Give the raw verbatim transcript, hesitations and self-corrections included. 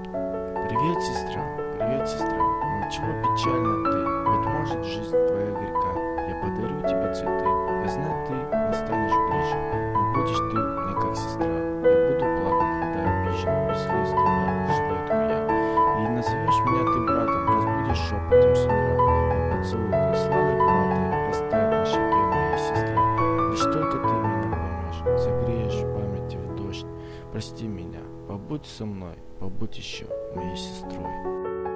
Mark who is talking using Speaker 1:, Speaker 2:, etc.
Speaker 1: Привет, сестра, привет, сестра. Ну чего печально ты? Быть может, жизнь твоя горька. Я подарю тебе цветы. Я знаю, ты не станешь ближе, но будешь ты мне как сестра. Я буду плакать, когда обижен, без слез тебя жилетку я. И назовешь меня ты братом, разбудишь шепотом с утра. Я поцелую твой сладок ваты, растает на щеке моей сестры. Лишь только ты меня поймешь, согреешь в памяти в дождь. Прости меня, побудь со мной, побудь еще моей сестрой.